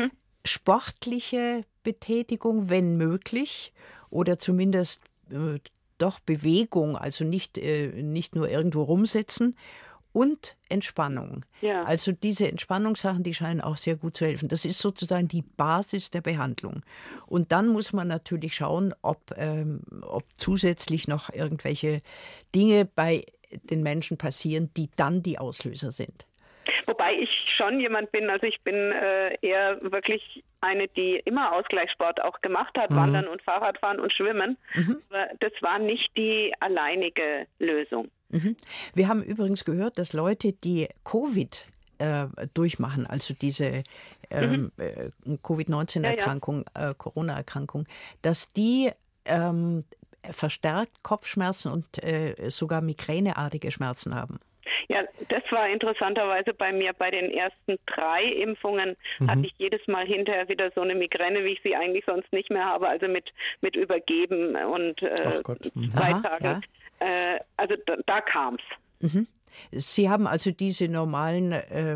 sportliche Betätigung, wenn möglich, oder zumindest doch Bewegung, also nicht nur irgendwo rumsitzen, und Entspannung. Ja. Also diese Entspannungssachen, die scheinen auch sehr gut zu helfen. Das ist sozusagen die Basis der Behandlung. Und dann muss man natürlich schauen, ob zusätzlich noch irgendwelche Dinge bei den Menschen passieren, die dann die Auslöser sind. Wobei ich schon jemand bin, also ich bin eher wirklich eine, die immer Ausgleichssport auch gemacht hat, Wandern und Fahrradfahren und Schwimmen. Aber das war nicht die alleinige Lösung. Wir haben übrigens gehört, dass Leute, die Covid durchmachen, also diese Covid-19-Erkrankung, Corona-Erkrankung, dass die verstärkt Kopfschmerzen und sogar migräneartige Schmerzen haben. Ja, das war interessanterweise bei mir bei den ersten 3 Impfungen hatte ich jedes Mal hinterher wieder so eine Migräne, wie ich sie eigentlich sonst nicht mehr habe, also mit Übergeben und 2 Tage. Ja. Also da kam's. Sie haben also diese normalen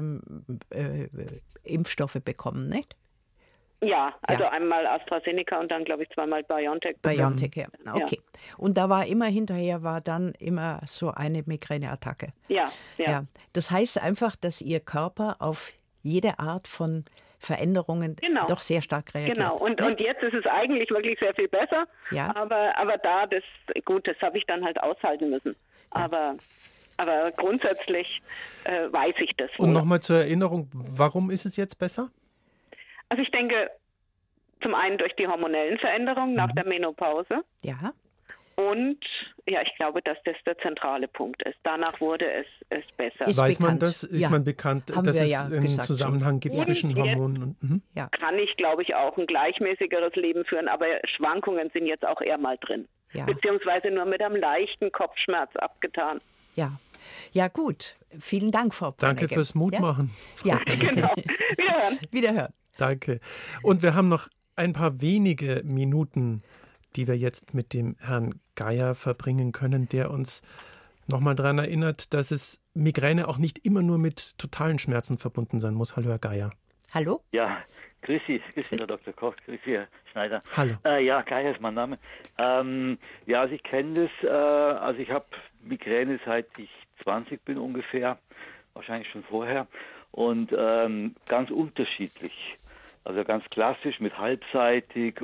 Impfstoffe bekommen, nicht? Ja, also einmal AstraZeneca und dann, glaube ich, 2-mal BioNTech. BioNTech, ja. Okay. Und da war hinterher dann immer so eine Migräneattacke. Ja. Das heißt einfach, dass Ihr Körper auf jede Art von Veränderungen doch sehr stark reagiert. Genau, und jetzt ist es eigentlich wirklich sehr viel besser. Ja. Aber das habe ich dann halt aushalten müssen. Ja. Aber grundsätzlich weiß ich das. Und nochmal zur Erinnerung, warum ist es jetzt besser? Also ich denke, zum einen durch die hormonellen Veränderungen nach der Menopause. Ja. Und ich glaube, dass das der zentrale Punkt ist. Danach wurde es besser. Weiß man das? Ist man bekannt, dass es einen Zusammenhang gibt zwischen Hormonen und... Kann ich, glaube ich, auch ein gleichmäßigeres Leben führen, aber Schwankungen sind jetzt auch eher mal drin. Ja. Beziehungsweise nur mit einem leichten Kopfschmerz abgetan. Ja, gut. Vielen Dank, Frau Brennecke. Danke fürs Mutmachen. Ja, genau. Wiederhören. Danke. Und wir haben noch ein paar wenige Minuten, die wir jetzt mit dem Herrn Geier verbringen können, der uns nochmal daran erinnert, dass es Migräne auch nicht immer nur mit totalen Schmerzen verbunden sein muss. Hallo, Herr Geier. Hallo? Ja, grüß Sie, Herr Dr. Koch, grüß Sie, Herr Schneider. Hallo. Geier ist mein Name. Also ich kenne das, also ich habe Migräne seit ich 20 bin ungefähr, wahrscheinlich schon vorher, und ganz unterschiedlich. Also ganz klassisch mit halbseitig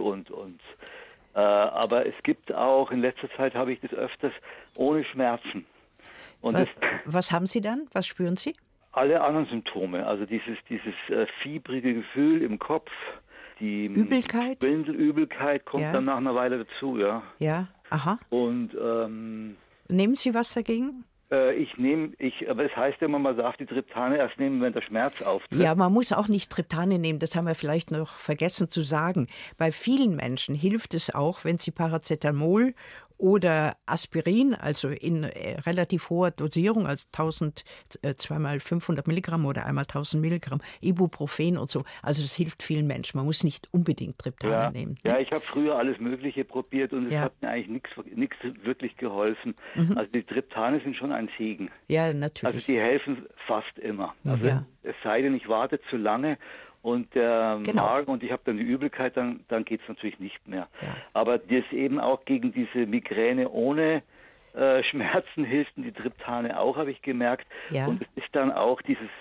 aber es gibt auch, in letzter Zeit habe ich das öfters ohne Schmerzen. Und was haben Sie dann? Was spüren Sie? Alle anderen Symptome, also dieses fiebrige Gefühl im Kopf, die Übelkeit? Übelkeit kommt dann nach einer Weile dazu, ja. Ja, aha. Und nehmen Sie was dagegen? Aber es heißt ja immer, man darf die Triptane erst nehmen, wenn der Schmerz auftritt. Ja, man muss auch nicht Triptane nehmen, das haben wir vielleicht noch vergessen zu sagen. Bei vielen Menschen hilft es auch, wenn sie Paracetamol oder Aspirin, also in relativ hoher Dosierung, also 2-mal 500 Milligramm oder einmal 1000 Milligramm, Ibuprofen und so. Also das hilft vielen Menschen. Man muss nicht unbedingt Triptane nehmen. Ne? Ja, ich habe früher alles Mögliche probiert und es hat mir eigentlich nichts wirklich geholfen. Also die Triptane sind schon ein Segen. Ja, natürlich. Also die helfen fast immer. Also es sei denn, ich warte zu lange und der Magen und ich habe dann die Übelkeit, dann geht es natürlich nicht mehr. Ja. Aber das eben auch gegen diese Migräne ohne Schmerzen hilft die Triptane auch, habe ich gemerkt. Ja. Und es ist dann auch dieses,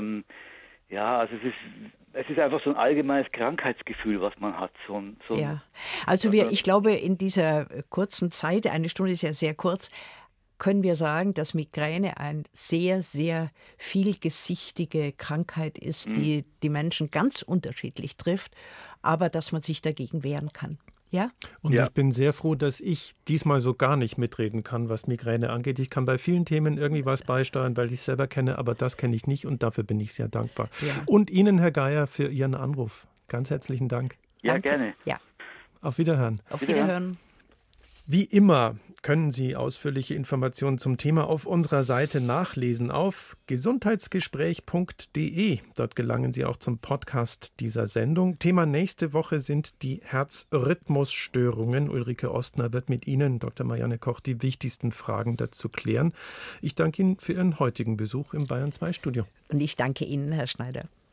also es ist einfach so ein allgemeines Krankheitsgefühl, was man hat. Also ich glaube, in dieser kurzen Zeit, eine Stunde ist ja sehr kurz, können wir sagen, dass Migräne eine sehr, sehr vielgesichtige Krankheit ist, die die Menschen ganz unterschiedlich trifft, aber dass man sich dagegen wehren kann. Ja? Und ich bin sehr froh, dass ich diesmal so gar nicht mitreden kann, was Migräne angeht. Ich kann bei vielen Themen irgendwie was beisteuern, weil ich es selber kenne, aber das kenne ich nicht und dafür bin ich sehr dankbar. Ja. Und Ihnen, Herr Geier, für Ihren Anruf. Ganz herzlichen Dank. Ja, Danke. Gerne. Ja. Auf Wiederhören. Auf Wiederhören. Wie immer können Sie ausführliche Informationen zum Thema auf unserer Seite nachlesen auf gesundheitsgespräch.de. Dort gelangen Sie auch zum Podcast dieser Sendung. Thema nächste Woche sind die Herzrhythmusstörungen. Ulrike Ostner wird mit Ihnen, Dr. Marianne Koch, die wichtigsten Fragen dazu klären. Ich danke Ihnen für Ihren heutigen Besuch im Bayern 2 Studio. Und ich danke Ihnen, Herr Schneider.